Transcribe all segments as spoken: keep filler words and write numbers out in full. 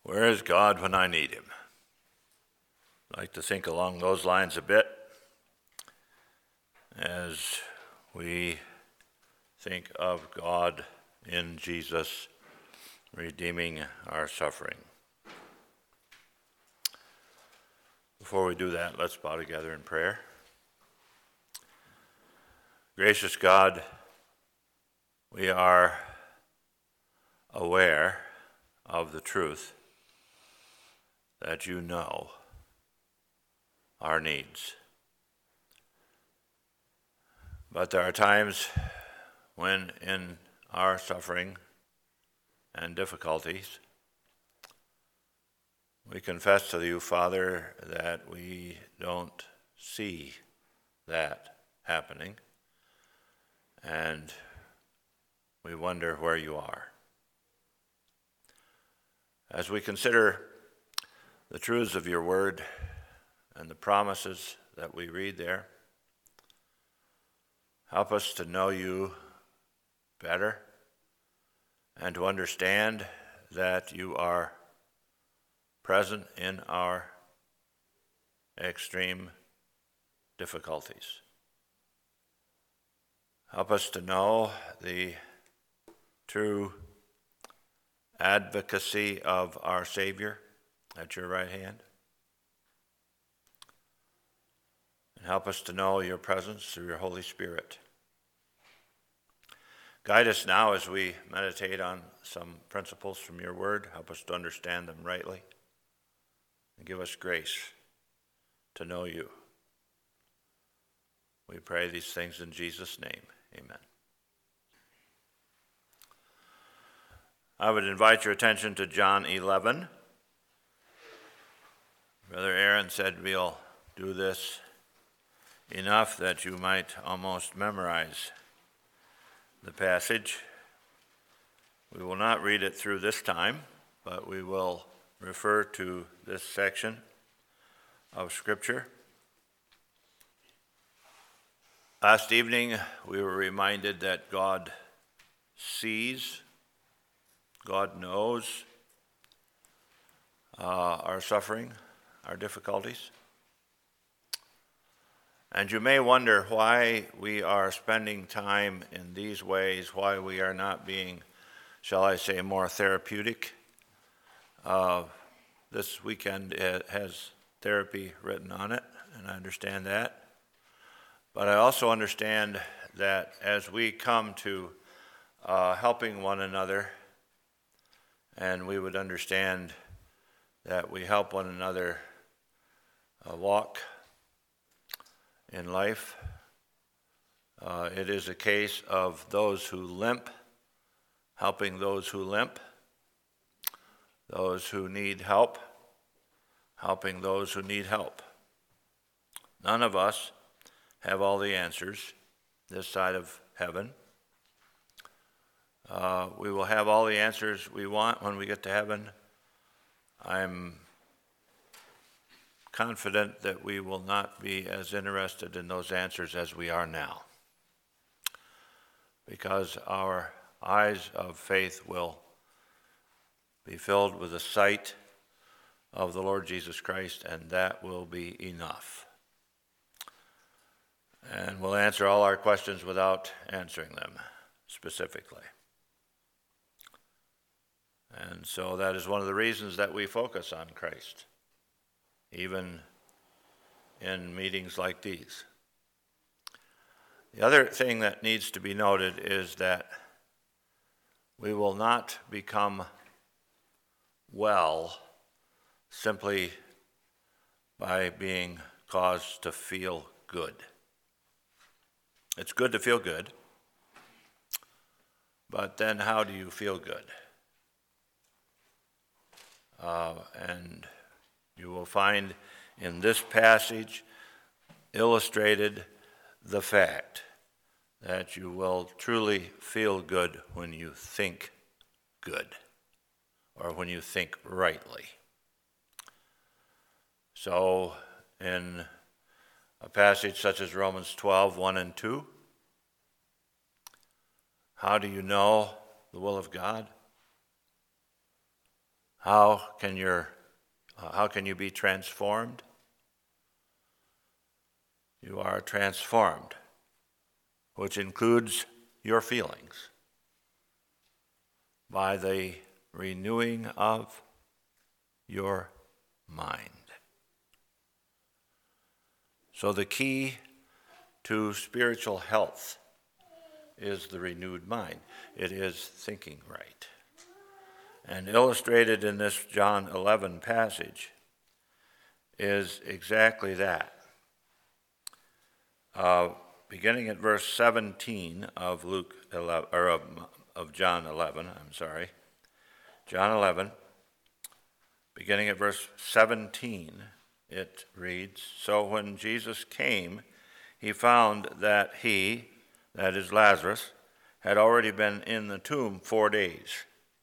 Where is God when I need him? I'd like to think along those lines a bit as we think of God in Jesus redeeming our suffering. Before we do that, let's bow together in prayer. Gracious God, we are aware of the truth that you know our needs. But there are times when in our suffering and difficulties, we confess to you, Father, that we don't see that happening, and we wonder where you are. As we consider the truths of your word and the promises that we read there, help us to know you better and to understand that you are present in our extreme difficulties. Help us to know the true advocacy of our Savior at your right hand. And help us to know your presence through your Holy Spirit. Guide us now as we meditate on some principles from your word. Help us to understand them rightly. And give us grace to know you. We pray these things in Jesus' name. Amen. I would invite your attention to John eleven. Brother Aaron said we'll do this enough that you might almost memorize the passage. We will not read it through this time, but we will refer to this section of Scripture. Last evening, we were reminded that God sees, God knows uh, our suffering, our difficulties. And you may wonder why we are spending time in these ways, why we are not being, shall I say, more therapeutic. Uh, this weekend has therapy written on it, and I understand that. But I also understand that as we come to uh, helping one another, and we would understand that we help one another uh, walk in life, uh, it is a case of those who limp, helping those who limp, those who need help, helping those who need help. None of us have all the answers this side of heaven. Uh, we will have all the answers we want when we get to heaven. I'm confident that we will not be as interested in those answers as we are now, because our eyes of faith will be filled with the sight of the Lord Jesus Christ, and that will be enough. And we'll answer all our questions without answering them specifically. And so that is one of the reasons that we focus on Christ, even in meetings like these. The other thing that needs to be noted is that we will not become well simply by being caused to feel good. It's good to feel good, but then how do you feel good? Uh, and you will find in this passage illustrated the fact that you will truly feel good when you think good, or when you think rightly. So in a passage such as Romans twelve, one and two, how do you know the will of God? how can your uh, how can you be transformed? You are transformed, which includes your feelings, by the renewing of your mind. So the key to spiritual health is the renewed mind. It is thinking right. And illustrated in this John eleven passage is exactly that. Uh, beginning at verse seventeen of Luke eleven, or of, of John eleven, I'm sorry, John eleven, beginning at verse seventeen, it reads, "So when Jesus came, he found that he, that is Lazarus, had already been in the tomb four days.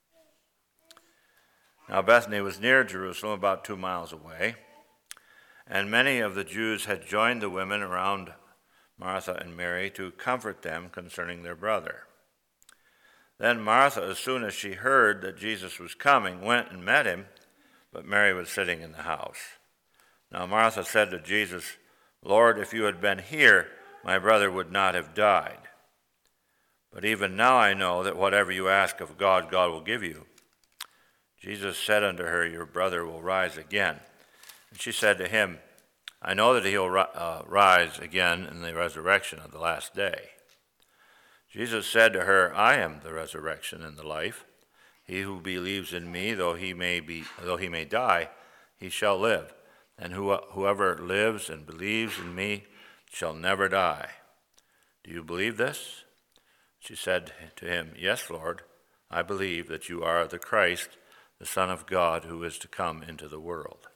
Now Bethany was near Jerusalem, about two miles away, and many of the Jews had joined the women around Martha and Mary to comfort them concerning their brother. Then Martha, as soon as she heard that Jesus was coming, went and met him, but Mary was sitting in the house. Now Martha said to Jesus, 'Lord, if you had been here, my brother would not have died. But even now I know that whatever you ask of God, God will give you.' Jesus said unto her, 'Your brother will rise again.' And she said to him, 'I know that he will uh, rise again in the resurrection of the last day.' Jesus said to her, 'I am the resurrection and the life. He who believes in me, though he may be, though he may die, he shall live. And who, whoever lives and believes in me shall never die. Do you believe this?' She said to him, 'Yes, Lord, I believe that you are the Christ, the Son of God, who is to come into the world.'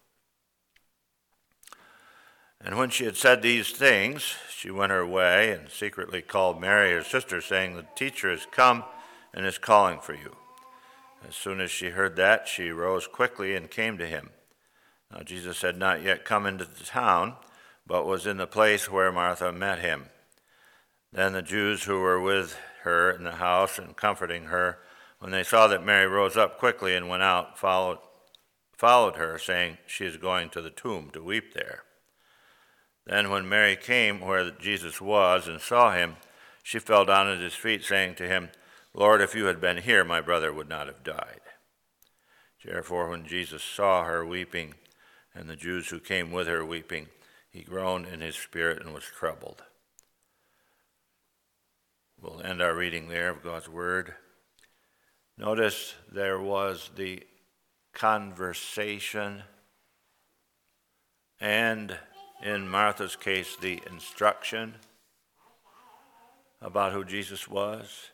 And when she had said these things, she went her way and secretly called Mary, her sister, saying, 'The teacher is come and is calling for you.' As soon as she heard that, she rose quickly and came to him. Now Jesus had not yet come into the town, but was in the place where Martha met him. Then the Jews who were with her in the house and comforting her, when they saw that Mary rose up quickly and went out, followed, followed her, saying, 'She is going to the tomb to weep there.' Then when Mary came where Jesus was and saw him, she fell down at his feet, saying to him, 'Lord, if you had been here, my brother would not have died.' Therefore, when Jesus saw her weeping, and the Jews who came with her weeping, he groaned in his spirit and was troubled." We'll end our reading there of God's word. Notice there was the conversation, and in Martha's case, the instruction about who Jesus was.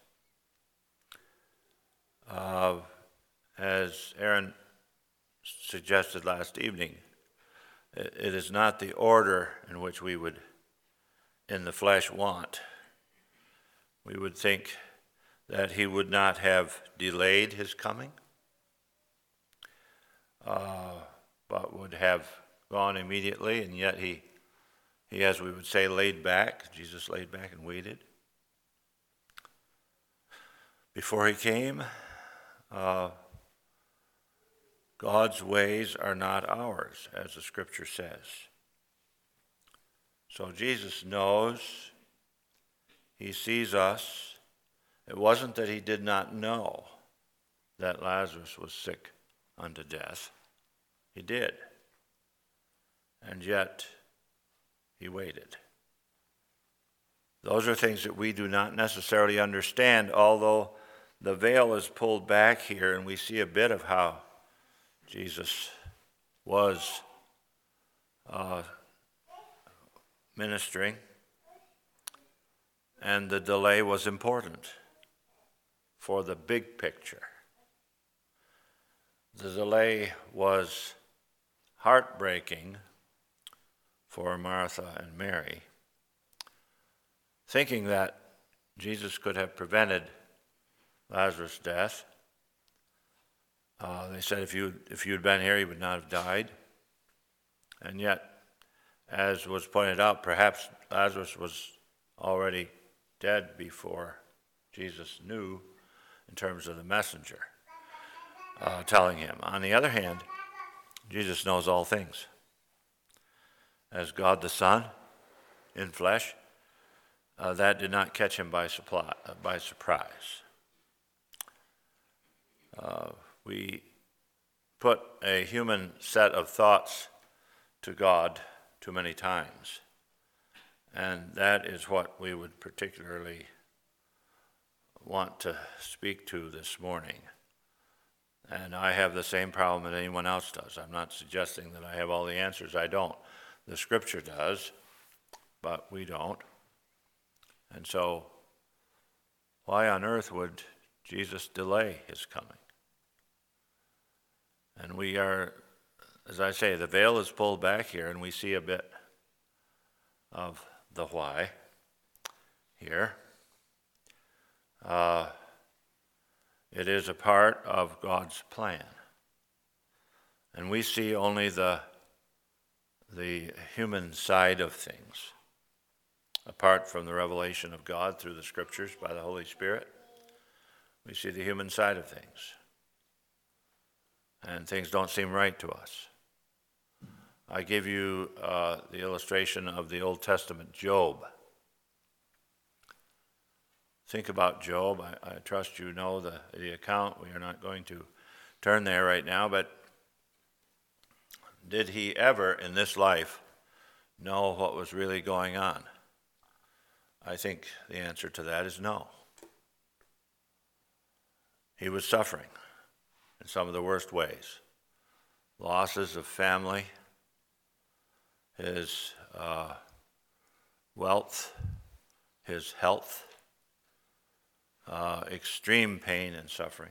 Uh, as Aaron suggested last evening, it, it is not the order in which we would, in the flesh, want. We would think that he would not have delayed his coming, uh, but would have gone immediately, and yet he, he, as we would say, laid back. Jesus laid back and waited. Before he came, uh, God's ways are not ours, as the scripture says. So Jesus knows, he sees us. It wasn't that he did not know that Lazarus was sick unto death. He did. And yet, he waited. Those are things that we do not necessarily understand, although the veil is pulled back here and we see a bit of how Jesus was uh, ministering, and the delay was important for the big picture. The delay was heartbreaking for Martha and Mary, thinking that Jesus could have prevented Lazarus' death. Uh, they said if you if you'd been here, he would not have died. And yet, as was pointed out, perhaps Lazarus was already dead before Jesus knew in terms of the messenger. uh, telling him. On the other hand, Jesus knows all things. As God the Son in flesh, uh, that did not catch him by, supply, uh, by surprise. Uh, we put a human set of thoughts to God too many times, and that is what we would particularly want to speak to this morning. And I have the same problem that anyone else does. I'm not suggesting that I have all the answers. I don't. The Scripture does, but we don't. And so, why on earth would Jesus delay his coming? And we are, as I say, the veil is pulled back here, and we see a bit of the why here. Uh, it is a part of God's plan. And we see only the, the human side of things. Apart from the revelation of God through the Scriptures by the Holy Spirit, we see the human side of things. And things don't seem right to us. I give you uh, the illustration of the Old Testament Job. Think about Job. I, I trust you know the, the account. We are not going to turn there right now, but did he ever in this life know what was really going on? I think the answer to that is no. He was suffering in some of the worst ways. Losses of family, his uh, wealth, his health, uh, extreme pain and suffering.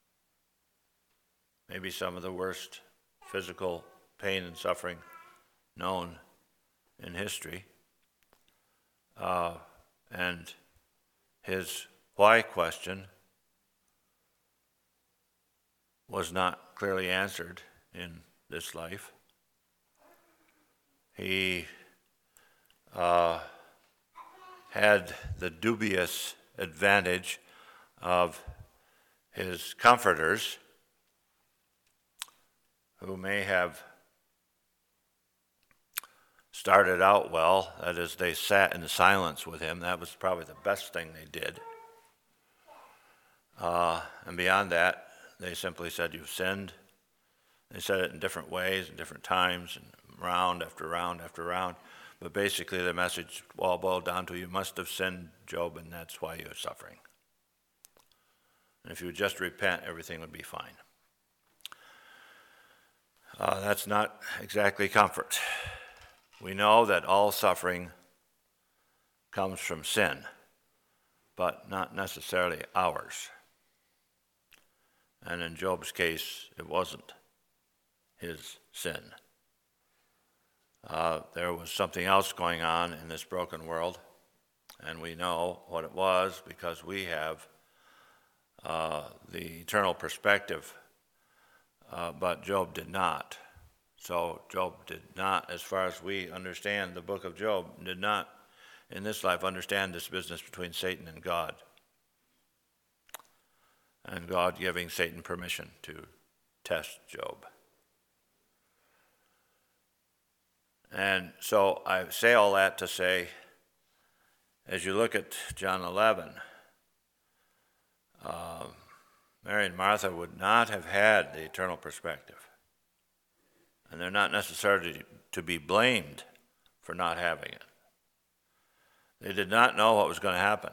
Maybe some of the worst physical pain and suffering known in history. Uh, and his why question was not clearly answered in this life. He uh, had the dubious advantage of his comforters, who may have started out well. That is, they sat in silence with him. That was probably the best thing they did. Uh, and beyond that, they simply said, "You've sinned." They said it in different ways, in different times, and round after round after round. But basically the message all boiled down to, you must have sinned, Job, and that's why you're suffering. And if you would just repent, everything would be fine. Uh, that's not exactly comfort. We know that all suffering comes from sin, but not necessarily ours. And in Job's case, it wasn't his sin. Uh, there was something else going on in this broken world, and we know what it was because we have uh, the eternal perspective, uh, but Job did not. So Job did not, as far as we understand the book of Job, did not in this life understand this business between Satan and God, and God giving Satan permission to test Job. And so I say all that to say, as you look at John eleven, uh, Mary and Martha would not have had the eternal perspective. And they're not necessarily to be blamed for not having it. They did not know what was going to happen.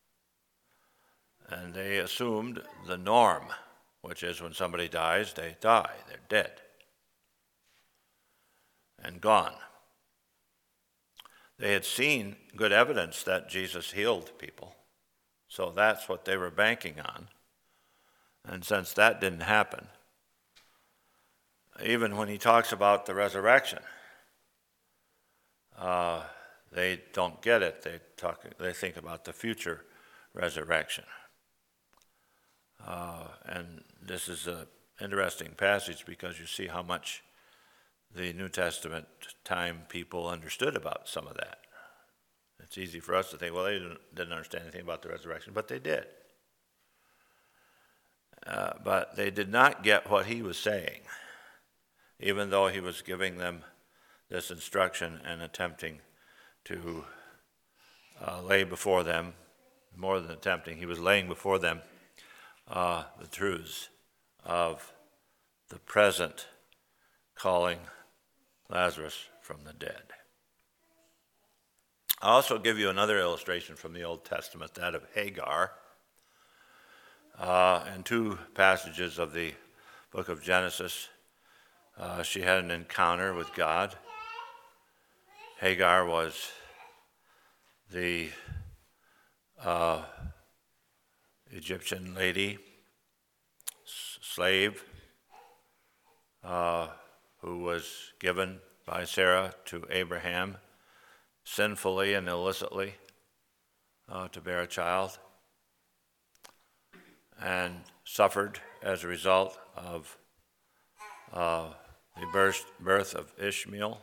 And they assumed the norm, which is when somebody dies, they die, they're dead and gone. They had seen good evidence that Jesus healed people, so that's what they were banking on. And since that didn't happen, even when he talks about the resurrection, uh, they don't get it. They talk. They think about the future resurrection. Uh, and this is an interesting passage because you see how much the New Testament time people understood about some of that. It's easy for us to think, well, they didn't, didn't understand anything about the resurrection, but they did. Uh, but they did not get what he was saying, even though he was giving them this instruction and attempting to uh, lay before them, more than attempting, he was laying before them uh, the truths of the present calling Lazarus from the dead. I'll also give you another illustration from the Old Testament, that of Hagar. Uh, in two passages of the book of Genesis, uh, she had an encounter with God. Hagar was the uh, Egyptian lady, s- slave, uh, who was given by Sarah to Abraham sinfully and illicitly uh, to bear a child, and suffered as a result of uh, the birth, birth of Ishmael,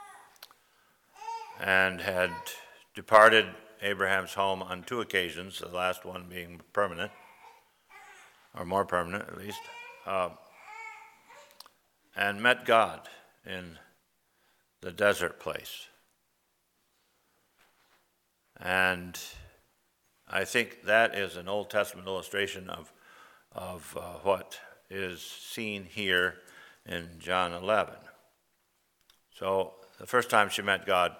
and had departed Abraham's home on two occasions, the last one being permanent, or more permanent at least, uh, and met God in the desert place. And I think that is an Old Testament illustration of, of uh, what is seen here in John eleven. So the first time she met God,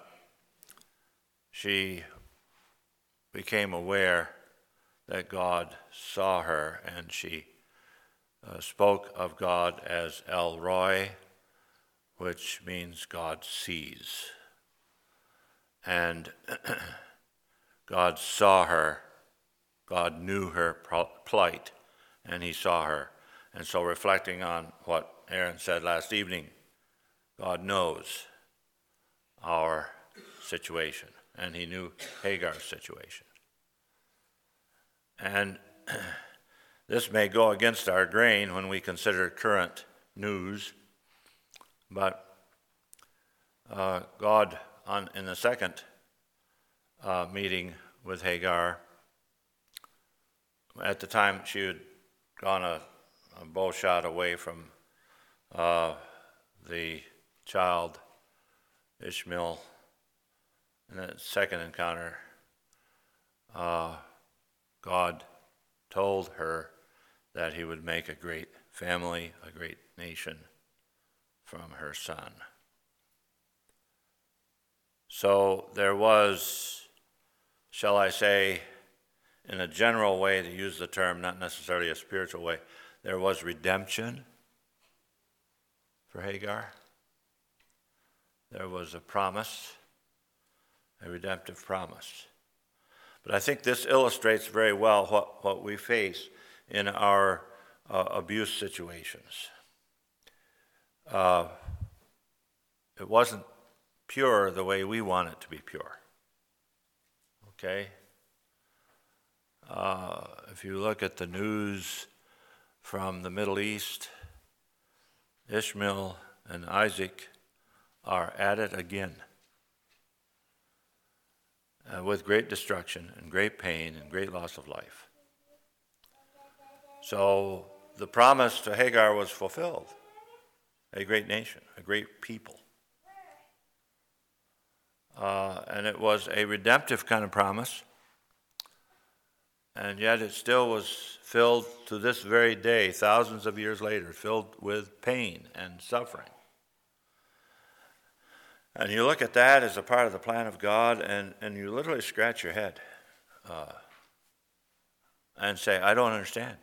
she became aware that God saw her, and she uh, spoke of God as El Roi, which means God sees. And God saw her, God knew her plight, and he saw her. And so reflecting on what Aaron said last evening, God knows our situation, and he knew Hagar's situation. And this may go against our grain when we consider current news, but uh, God, on, in the second uh, meeting with Hagar, at the time she had gone a, a bow shot away from uh, the child Ishmael. In that second encounter, uh, God told her that he would make a great family, a great nation from her son. So there was, shall I say, in a general way, to use the term, not necessarily a spiritual way, there was redemption for Hagar. There was a promise, a redemptive promise. But I think this illustrates very well what, what we face in our uh, abuse situations. Uh, it wasn't pure the way we want it to be pure. Okay? Uh, if you look at the news from the Middle East, Ishmael and Isaac are at it again, uh, with great destruction and great pain and great loss of life. So the promise to Hagar was fulfilled, a great nation, a great people. Uh, and it was a redemptive kind of promise, and yet it still was filled to this very day, thousands of years later, filled with pain and suffering. And you look at that as a part of the plan of God, and, and you literally scratch your head uh, and say, I don't understand.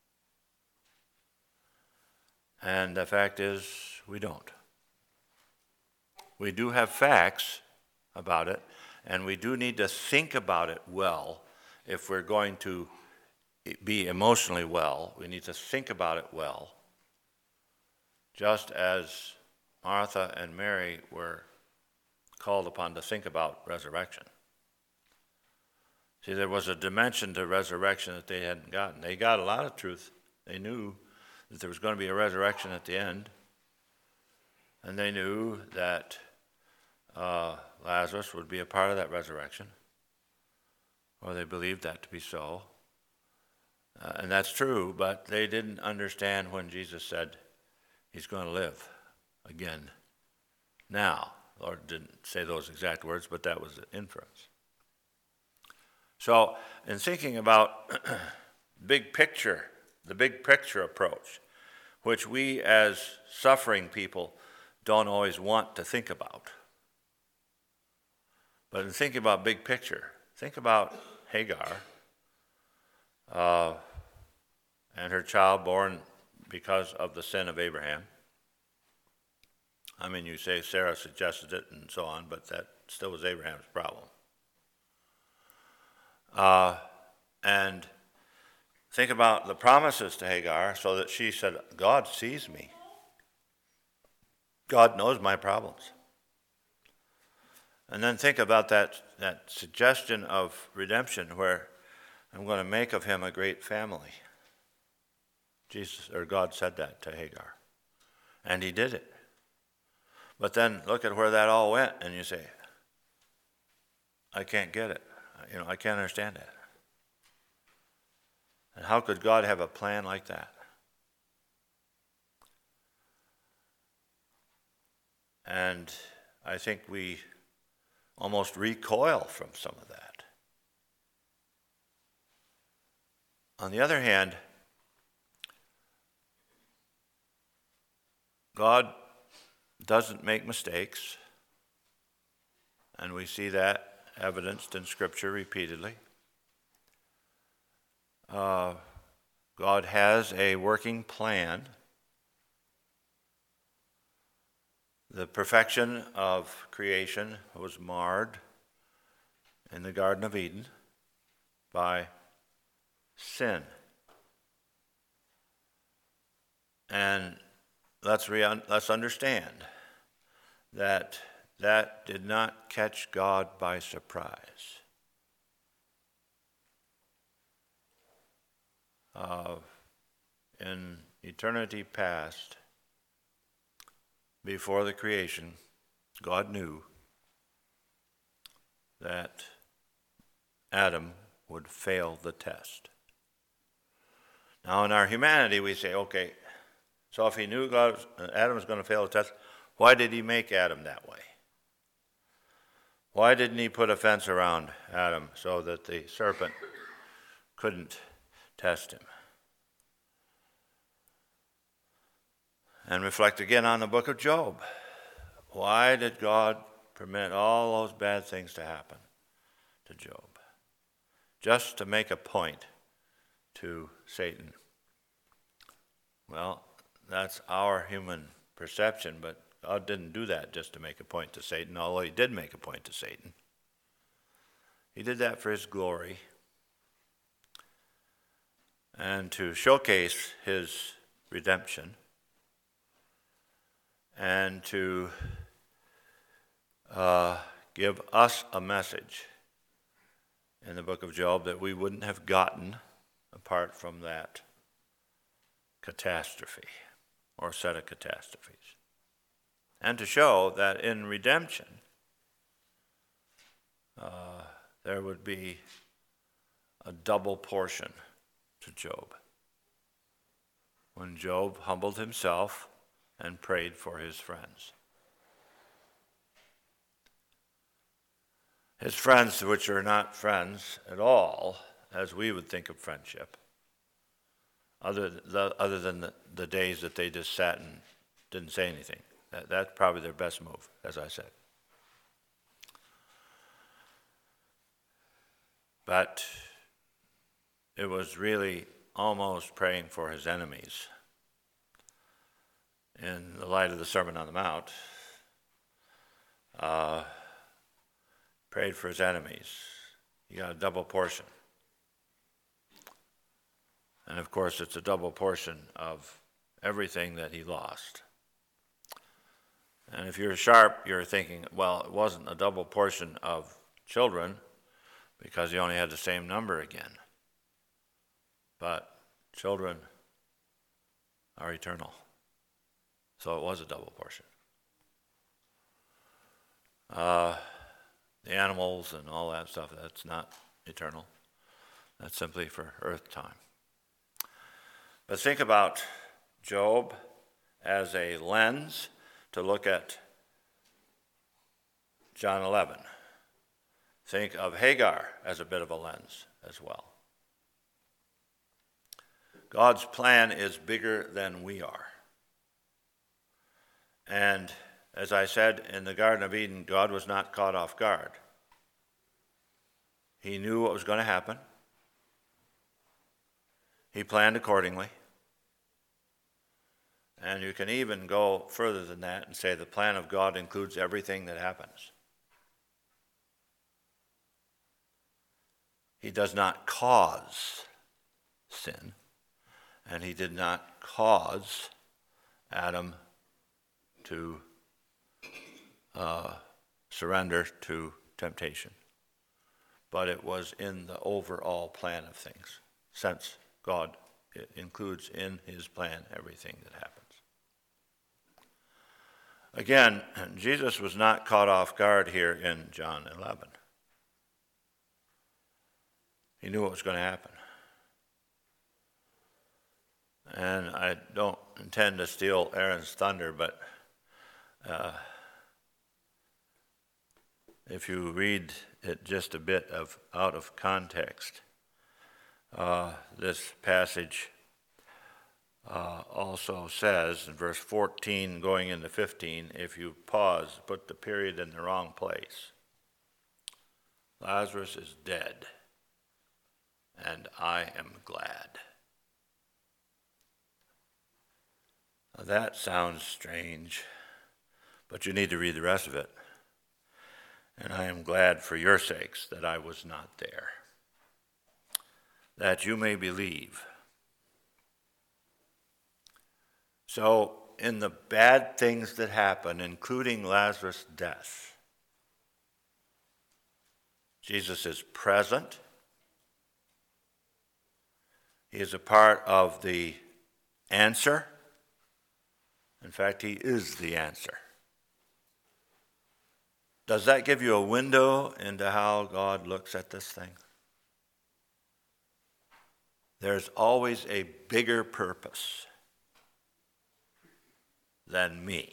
And the fact is, we don't. We do have facts about it, and we do need to think about it well. If we're going to be emotionally well, we need to think about it well, just as Martha and Mary were called upon to think about resurrection. See, there was a dimension to resurrection that they hadn't gotten. They got a lot of truth. They knew that there was going to be a resurrection at the end, and they knew that uh, Lazarus would be a part of that resurrection, or they believed that to be so. Uh, and that's true, but they didn't understand when Jesus said he's going to live again now. The Lord didn't say those exact words, but that was the inference. So in thinking about big picture, the big picture approach, which we as suffering people don't always want to think about. But in thinking about big picture, think about Hagar uh, and her child born because of the sin of Abraham. I mean, you say Sarah suggested it and so on, but that still was Abraham's problem. Uh, and think about the promises to Hagar so that she said, God sees me. God knows my problems. And then think about that, that suggestion of redemption where I'm going to make of him a great family. Jesus or God said that to Hagar. And he did it. But then look at where that all went and you say, I can't get it. You know, I can't understand it. And how could God have a plan like that? And I think we almost recoil from some of that. On the other hand, God doesn't make mistakes, and we see that evidenced in Scripture repeatedly. Uh, God has a working plan. The perfection of creation was marred in the Garden of Eden by sin. And let's, re- let's understand that that did not catch God by surprise. Uh, in eternity past, before the creation, God knew that Adam would fail the test. Now, in our humanity, we say, okay, so if he knew God was, Adam was going to fail the test, why did he make Adam that way? Why didn't he put a fence around Adam so that the serpent couldn't test him? And reflect again on the book of Job. Why did God permit all those bad things to happen to Job? Just to make a point to Satan. Well, that's our human perception, but God didn't do that just to make a point to Satan, although he did make a point to Satan. He did that for his glory and to showcase his redemption and to uh, give us a message in the book of Job that we wouldn't have gotten apart from that catastrophe or set of catastrophes. And to show that in redemption, uh, there would be a double portion to Job. When Job humbled himself and prayed for his friends. His friends, which are not friends at all, as we would think of friendship, other, the, other than the, the days that they just sat and didn't say anything. That, that's probably their best move, as I said. But it was really almost praying for his enemies. In the light of the Sermon on the Mount, uh, prayed for his enemies. He got a double portion. And of course, it's a double portion of everything that he lost. And if you're sharp, you're thinking, well, it wasn't a double portion of children because he only had the same number again. But children are eternal. So it was a double portion. Uh, the animals and all that stuff, that's not eternal. That's simply for earth time. But think about Job as a lens to look at John eleven. Think of Hagar as a bit of a lens as well. God's plan is bigger than we are. And as I said, in the Garden of Eden, God was not caught off guard. He knew what was going to happen. He planned accordingly. And you can even go further than that and say the plan of God includes everything that happens. He does not cause sin, and he did not cause Adam to uh, surrender to temptation. But it was in the overall plan of things, since God includes in his plan everything that happens. Again, Jesus was not caught off guard here in John eleven. He knew what was going to happen. And I don't intend to steal Aaron's thunder, but uh, if you read it just a bit of out of context, uh, this passage uh, also says in verse fourteen going into fifteen, if you pause, put the period in the wrong place. Lazarus is dead, and I am glad. Now that sounds strange, but you need to read the rest of it. And I am glad for your sakes that I was not there, that you may believe. So, in the bad things that happen, including Lazarus' death, Jesus is present. He is a part of the answer. In fact, he is the answer. Does that give you a window into how God looks at this thing? There's always a bigger purpose than me.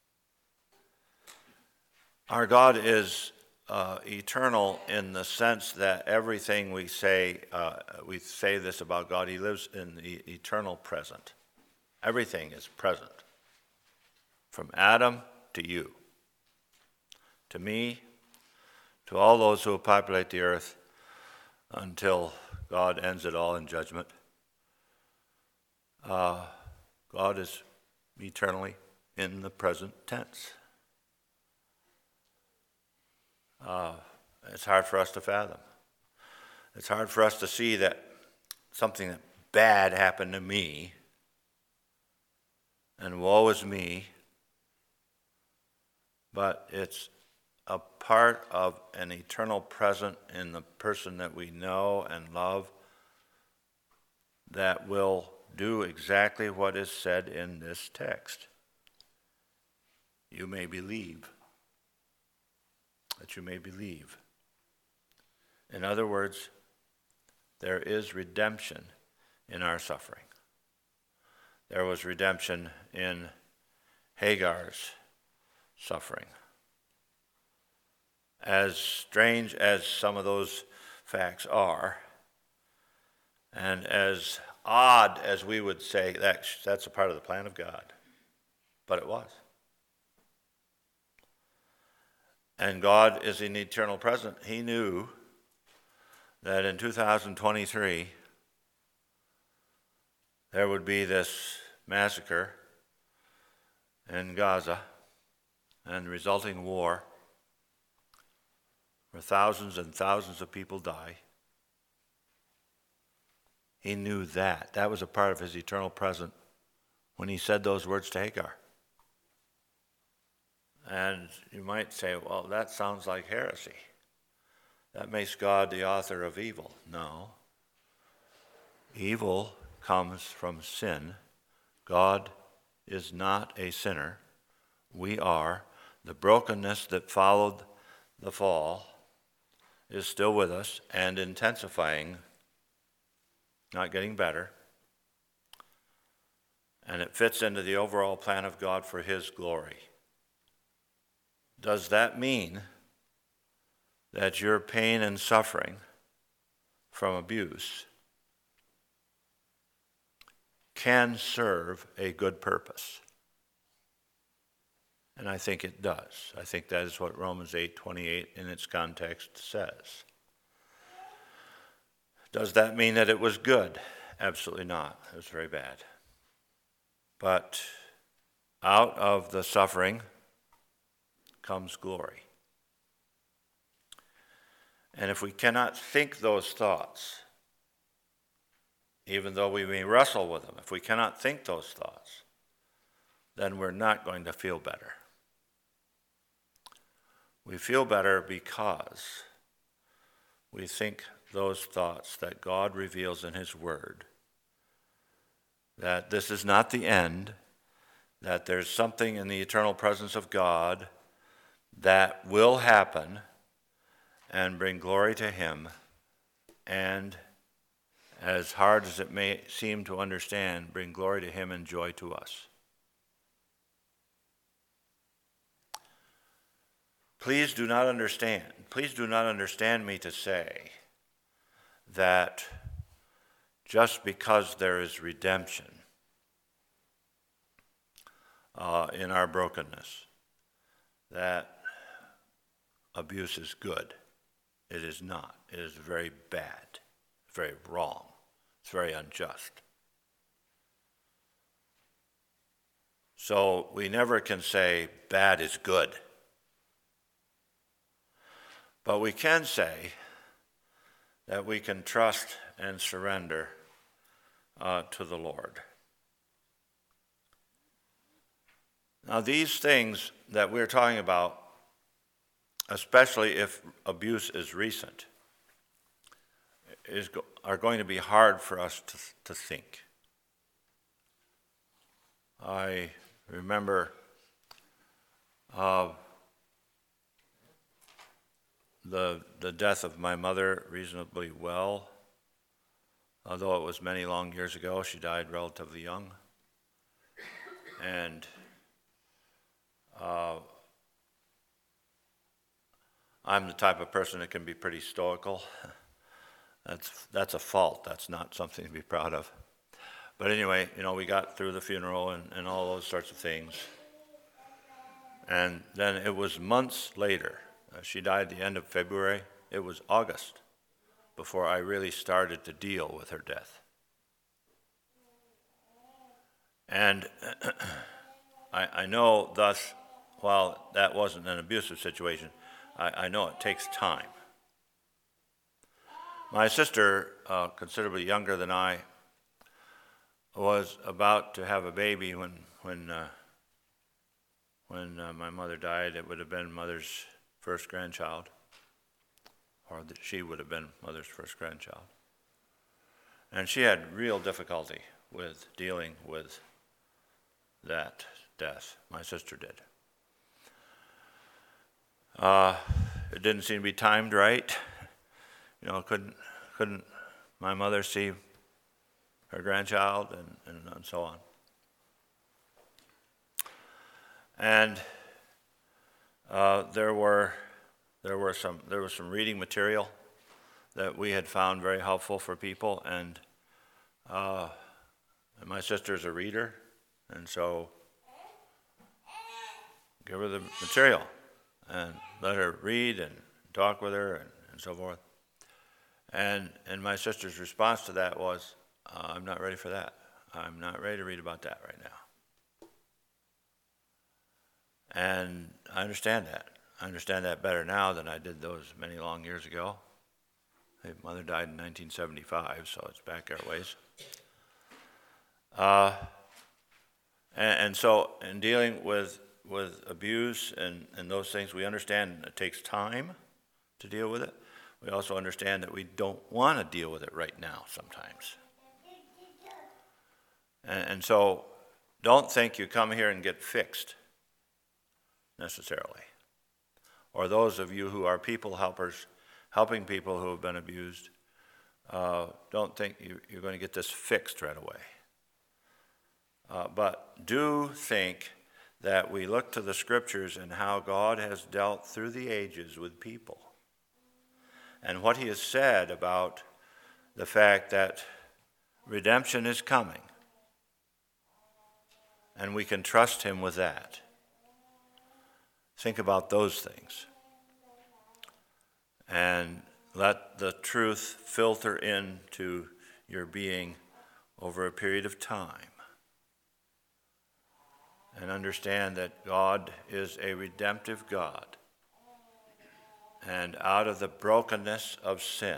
Our God is uh, eternal in the sense that everything we say, uh, we say this about God, he lives in the eternal present. Everything is present. From Adam to you, to me, to all those who populate the earth until God ends it all in judgment. Uh, God is eternally in the present tense. Uh, it's hard for us to fathom. It's hard for us to see that something bad happened to me, and woe is me, but it's a part of an eternal present in the person that we know and love that will do exactly what is said in this text. You may believe. That you may believe. In other words, there is redemption in our suffering. There was redemption in Hagar's suffering. As strange as some of those facts are, and as odd as we would say, that, that's a part of the plan of God. But it was. And God is in eternal present. He knew that in two thousand twenty-three, there would be this massacre in Gaza and resulting war where thousands and thousands of people die. He knew that. That was a part of his eternal present when he said those words to Hagar. And you might say, well, that sounds like heresy. That makes God the author of evil. No. Evil comes from sin. God is not a sinner. We are. The brokenness that followed the fall is still with us and intensifying, not getting better. and it fits into the overall plan of God for His glory. Does that mean that your pain and suffering from abuse can serve a good purpose? And I think it does. I think that is what Romans eight twenty-eight in its context says. Does that mean that it was good? Absolutely not. It was very bad. But out of the suffering comes glory. And if we cannot think those thoughts, even though we may wrestle with them, if we cannot think those thoughts, then we're not going to feel better. We feel better because we think those thoughts that God reveals in His Word, that this is not the end, that there's something in the eternal presence of God that will happen and bring glory to Him, and as hard as it may seem to understand, bring glory to Him and joy to us. Please do not understand, please do not understand me to say that just because there is redemption uh, in our brokenness, that abuse is good. It is not. It is very bad, very wrong, it's very unjust. So we never can say bad is good. But we can say that we can trust and surrender uh, to the Lord. Now, these things that we're talking about, especially if abuse is recent, is, are going to be hard for us to, to think. I remember uh, the the death of my mother reasonably well, although it was many long years ago. She died relatively young. And uh, I'm the type of person that can be pretty stoical. That's that's a fault. That's not something to be proud of. But anyway, you know, we got through the funeral and, and all those sorts of things. And then it was months later. Uh, she died at the end of February. It was August before I really started to deal with her death. And I, I know thus, while that wasn't an abusive situation, I, I know it takes time. My sister, uh, considerably younger than I, was about to have a baby when when uh, when uh, my mother died. It would have been mother's first grandchild, or that she would have been mother's first grandchild. And she had real difficulty with dealing with that death. My sister did. Uh, it didn't seem to be timed right. You know, couldn't couldn't my mother see her grandchild, and, and, and so on. And uh, there were there were some there was some reading material that we had found very helpful for people, and, uh, and my sister's a reader, and so give her the material and let her read and talk with her and, and so forth. And and my sister's response to that was, uh, I'm not ready for that. I'm not ready to read about that right now. And I understand that. I understand that better now than I did those many long years ago. My mother died in nineteen seventy-five, so it's back our ways. Uh, and, and so in dealing with with abuse and, and those things, we understand it takes time to deal with it. We also understand that we don't want to deal with it right now sometimes. And, and so don't think you come here and get fixed necessarily. Or those of you who are people helpers, helping people who have been abused, uh, don't think you, you're going to get this fixed right away. Uh, but do think that we look to the Scriptures and how God has dealt through the ages with people, and what he has said about the fact that redemption is coming, and we can trust him with that. Think about those things, and let the truth filter into your being over a period of time. And understand that God is a redemptive God. And out of the brokenness of sin,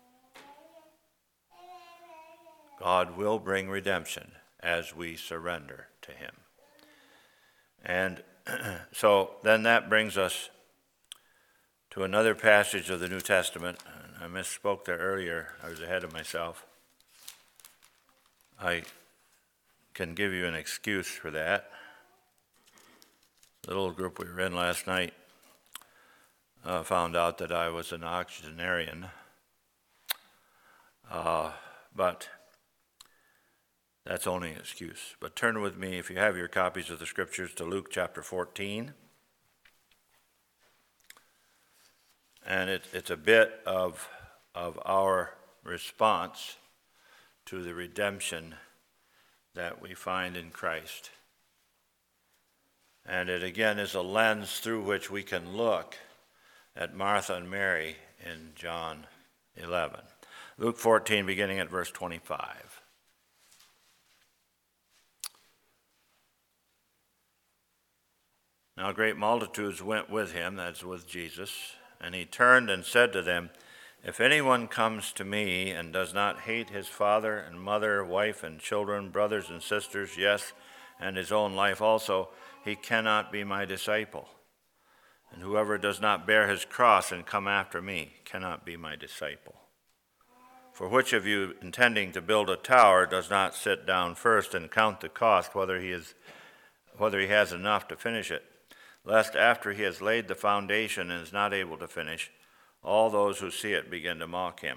God will bring redemption as we surrender to him. And so then that brings us to another passage of the New Testament. I misspoke there earlier. I was ahead of myself. I can give you an excuse for that. The little group we were in last night uh, found out that I was an octogenarian. Uh, but that's only an excuse. But turn with me, if you have your copies of the Scriptures, to Luke chapter fourteen. And it, it's a bit of, of our response to the redemption that we find in Christ. And it again is a lens through which we can look at Martha and Mary in John eleven. Luke fourteen, beginning at verse twenty-five. Now great multitudes went with him, that's with Jesus, and he turned and said to them, "If anyone comes to me and does not hate his father and mother, wife and children, brothers and sisters, yes, and his own life also, he cannot be my disciple. And whoever does not bear his cross and come after me cannot be my disciple. For which of you, intending to build a tower, does not sit down first and count the cost, whether he is, whether he has enough to finish it, lest after he has laid the foundation and is not able to finish, all those who see it begin to mock him,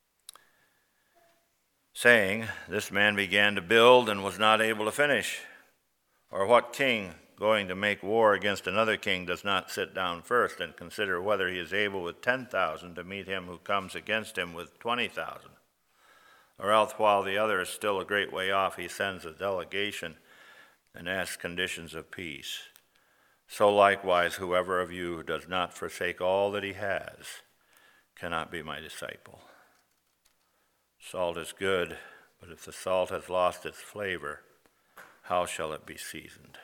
saying, 'This man began to build and was not able to finish.' Or what king, going to make war against another king, does not sit down first and consider whether he is able with ten thousand to meet him who comes against him with twenty thousand? Or else, while the other is still a great way off, he sends a delegation and asks conditions of peace. So likewise, whoever of you does not forsake all that he has cannot be my disciple. Salt is good, but if the salt has lost its flavor, how shall it be seasoned?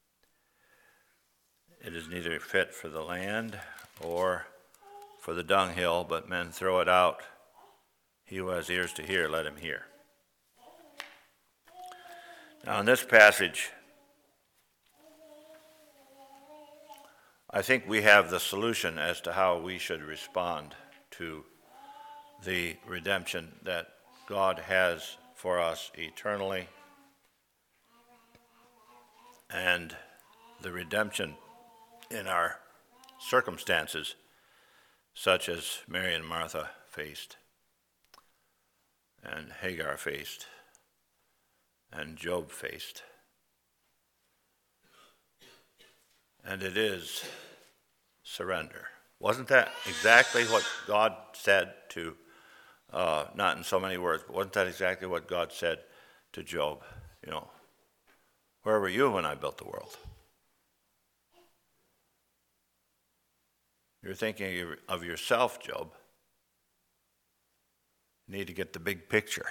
It is neither fit for the land or for the dunghill, but men throw it out. He who has ears to hear, let him hear." Now in this passage, I think we have the solution as to how we should respond to the redemption that God has for us eternally, and the redemption in our circumstances, such as Mary and Martha faced, and Hagar faced, and Job faced. And it is surrender. Wasn't that exactly what God said to, uh, not in so many words, but wasn't that exactly what God said to Job? You know, where were you when I built the world? You're thinking of yourself, Job. You need to get the big picture.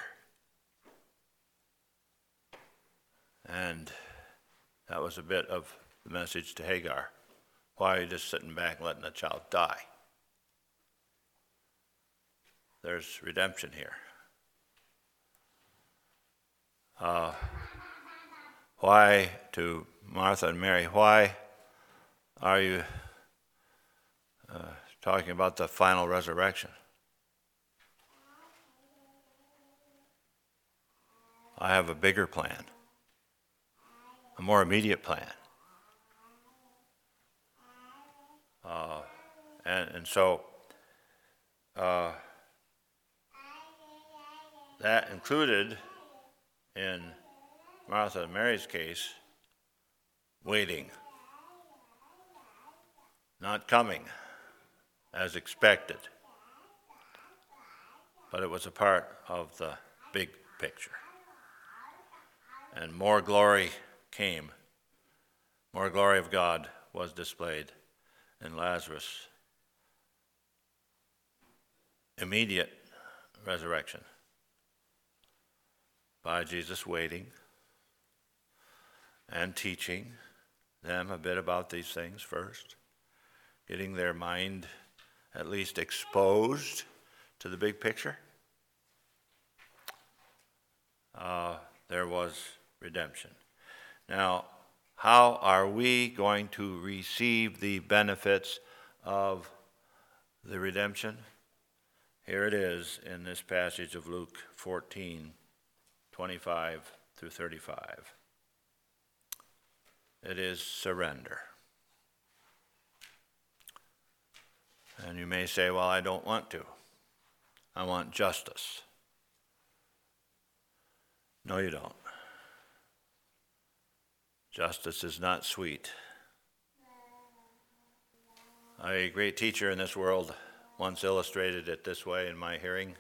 And that was a bit of the message to Hagar. Why are you just sitting back and letting the child die? There's redemption here. Uh, why, to Martha and Mary, why are you uh, talking about the final resurrection? I have a bigger plan, a more immediate plan. Uh, and, and so uh, that included in Martha and Mary's case, waiting, not coming as expected. But it was a part of the big picture. And more glory came, more glory of God was displayed in Lazarus' immediate resurrection by Jesus waiting and teaching them a bit about these things first, getting their mind at least exposed to the big picture. Uh, there was redemption. Now, how are we going to receive the benefits of the redemption? Here it is in this passage of Luke fourteen, twenty-five through thirty-five. It is surrender. And you may say, well, I don't want to. I want justice. No, you don't. Justice is not sweet. A great teacher in this world once illustrated it this way in my hearing.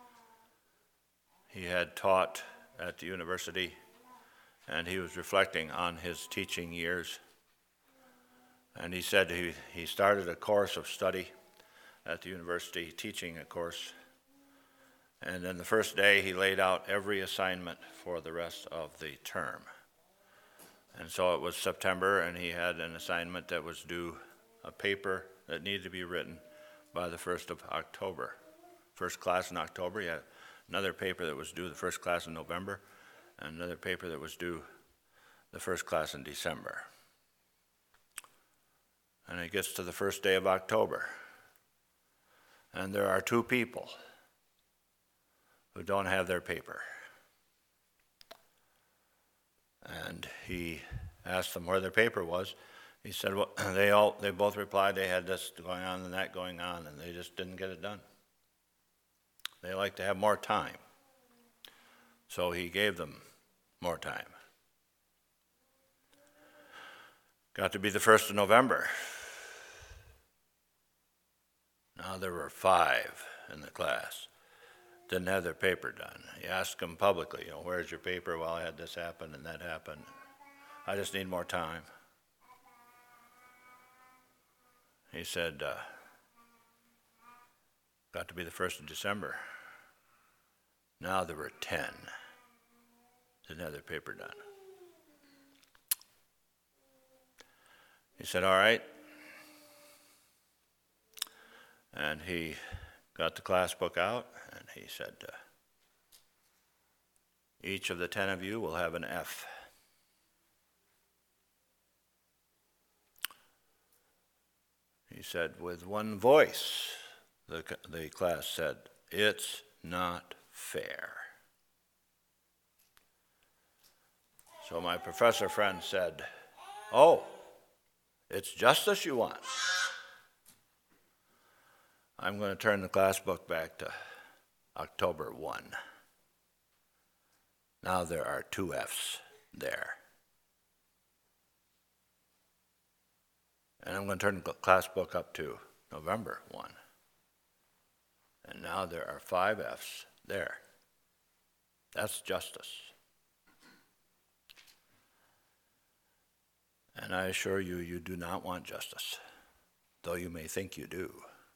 He had taught at the university, and he was reflecting on his teaching years. And he said he, he started a course of study at the university, teaching a course. And then the first day, he laid out every assignment for the rest of the term. And so it was September, and he had an assignment that was due, a paper that needed to be written by the first of October. First class in October. He had another paper that was due the first class in November, and another paper that was due the first class in December. And it gets to the first day of October, and there are two people who don't have their paper. And he asked them where their paper was. He said, well, they all they both replied they had this going on and that going on, and they just didn't get it done. They like to have more time. So he gave them more time. Got to be the first of November. Now there were five in the class. Didn't have their paper done. He asked them publicly, you know, where's your paper? Well, I had this happen and that happen. I just need more time. He said, uh, got to be the first of December. Now there were ten. Didn't have their paper done. He said, all right. And he got the class book out, and he said, uh, each of the ten of you will have an F. He said, with one voice, the, the class said, it's not fair. So my professor friend said, oh, it's justice you want. I'm going to turn the class book back to October first. Now there are two F's there. And I'm going to turn the class book up to November first. And now there are five F's there. That's justice. And I assure you, you do not want justice, though you may think you do.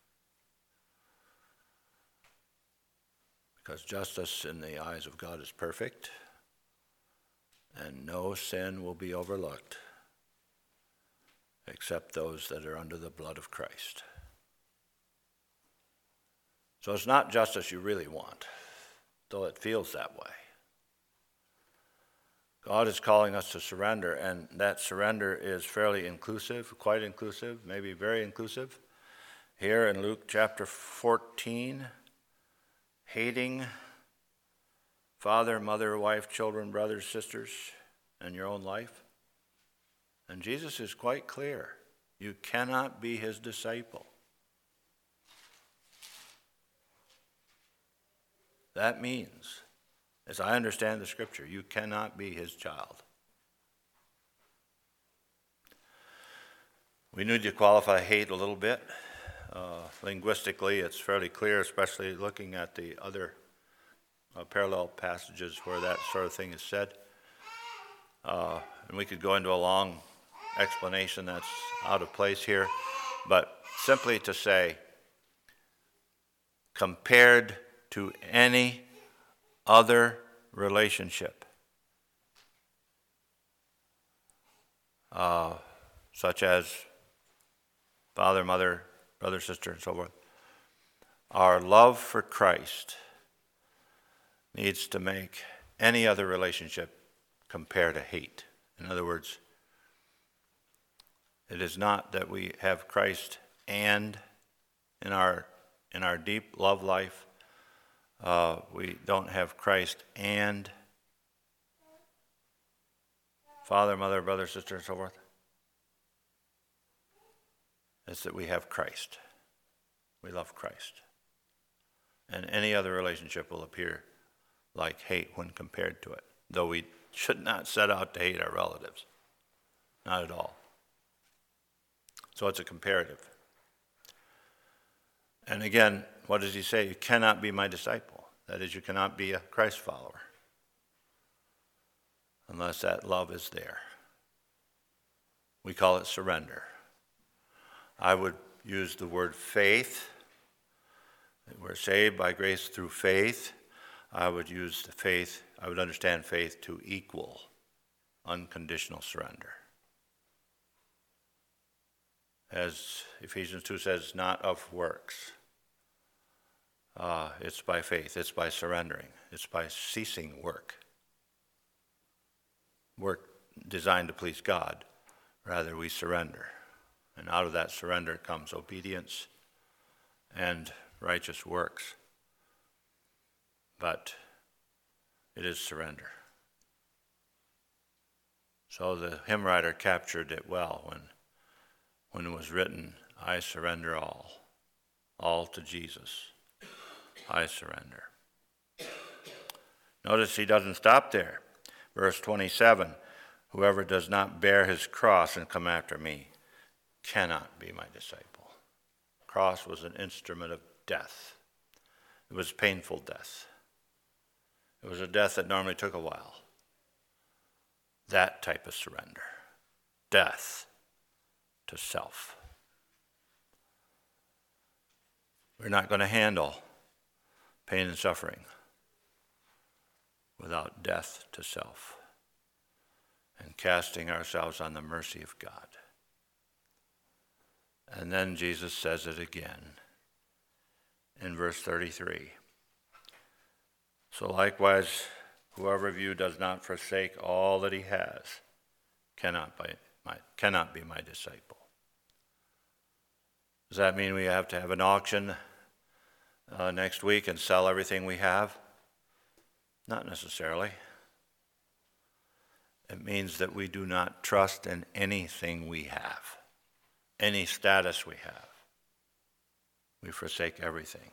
Because justice in the eyes of God is perfect, and no sin will be overlooked except those that are under the blood of Christ. So it's not justice you really want, though it feels that way. God is calling us to surrender, and that surrender is fairly inclusive, quite inclusive, maybe very inclusive. Here in Luke chapter fourteen, hating father, mother, wife, children, brothers, sisters, and your own life. And Jesus is quite clear. You cannot be his disciple. That means As I understand the scripture, you cannot be his child. We need to qualify hate a little bit. Uh, linguistically, it's fairly clear, especially looking at the other uh, parallel passages where that sort of thing is said. Uh, and we could go into a long explanation that's out of place here, but simply to say, compared to any other relationship, uh, such as father, mother, brother, sister, and so forth, our love for Christ needs to make any other relationship compare to hate. In other words, it is not that we have Christ and in our in our deep love life, uh, we don't have Christ and father, mother, brother, sister, and so forth. It's that we have Christ. We love Christ. And any other relationship will appear like hate when compared to it, though we should not set out to hate our relatives. Not at all. So it's a comparative. And again, what does he say? You cannot be my disciple. That is, you cannot be a Christ follower unless that love is there. We call it surrender. I would use the word faith. We're saved by grace through faith. I would use the faith, I would understand faith to equal unconditional surrender. As Ephesians two says, not of works. Uh, it's by faith. It's by surrendering. It's by ceasing work. Work designed to please God. Rather, we surrender. And out of that surrender comes obedience and righteous works. But it is surrender. So the hymn writer captured it well when, when it was written, I surrender all, all to Jesus. I surrender. Notice he doesn't stop there. Verse twenty-seven, whoever does not bear his cross and come after me cannot be my disciple. Cross was an instrument of death. It was painful death. It was a death that normally took a while. That type of surrender. Death to self. We're not going to handle pain and suffering without death to self and casting ourselves on the mercy of God. And then Jesus says it again in verse thirty-three. So likewise, whoever of you does not forsake all that he has cannot be my, cannot be my disciple. Does that mean we have to have an auction uh, next week and sell everything we have? Not necessarily. It means that we do not trust in anything we have, any status we have. We forsake everything.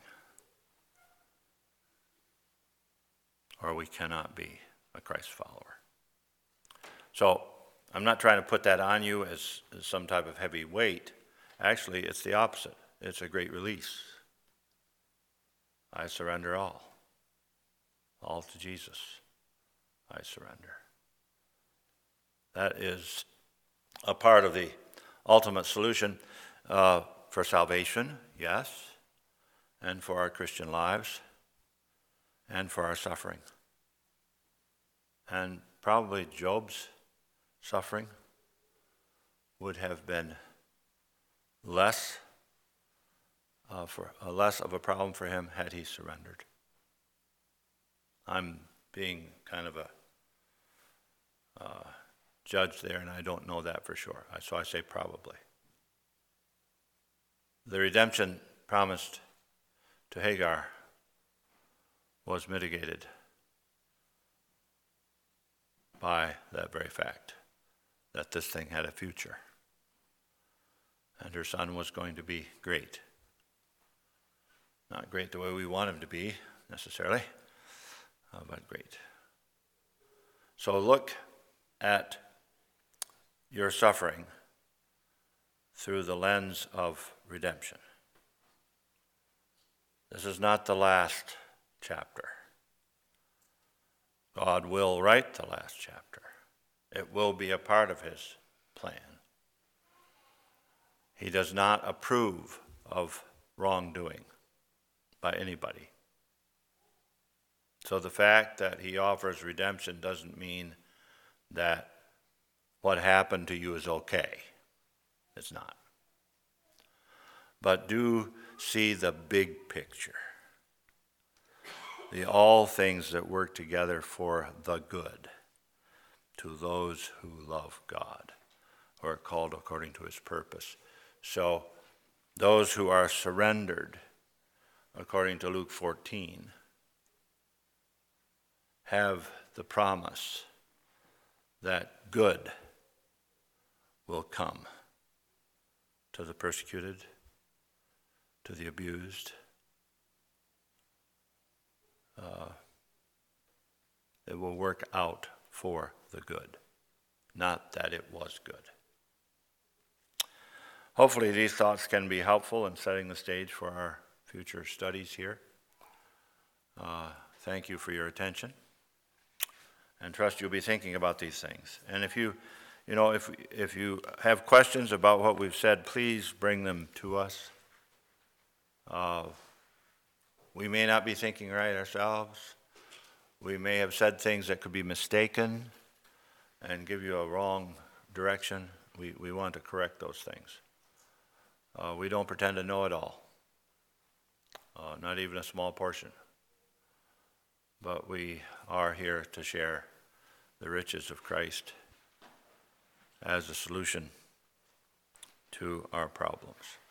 Or we cannot be a Christ follower. So I'm not trying to put that on you as, as some type of heavy weight. Actually, it's the opposite. It's a great release. I surrender all. All to Jesus. I surrender. That is a part of the ultimate solution uh, for salvation, yes, and for our Christian lives, and for our suffering. And probably Job's suffering would have been less uh, for uh, less of a problem for him had he surrendered. I'm being kind of a uh, judge there, and I don't know that for sure. So I say probably. The redemption promised to Hagar was mitigated by that very fact, that this thing had a future. And her son was going to be great. Not great the way we want him to be, necessarily, uh, but great. So look at your suffering through the lens of redemption. This is not the last chapter. God will write the last chapter. It will be a part of his plan. He does not approve of wrongdoing by anybody. So the fact that he offers redemption doesn't mean that what happened to you is okay. It's not. But do see the big picture. The all things that work together for the good to those who love God, who are called according to his purpose. So those who are surrendered, according to Luke fourteen, have the promise that good will come to the persecuted, to the abused. Uh, it will work out for the good, not that it was good. Hopefully these thoughts can be helpful in setting the stage for our future studies here. Uh, thank you for your attention, and trust you'll be thinking about these things. And if you, you know, if if you have questions about what we've said, please bring them to us. Uh, we may not be thinking right ourselves. We may have said things that could be mistaken and give you a wrong direction. We we want to correct those things. Uh, we don't pretend to know it all, uh, not even a small portion. But we are here to share the riches of Christ as a solution to our problems.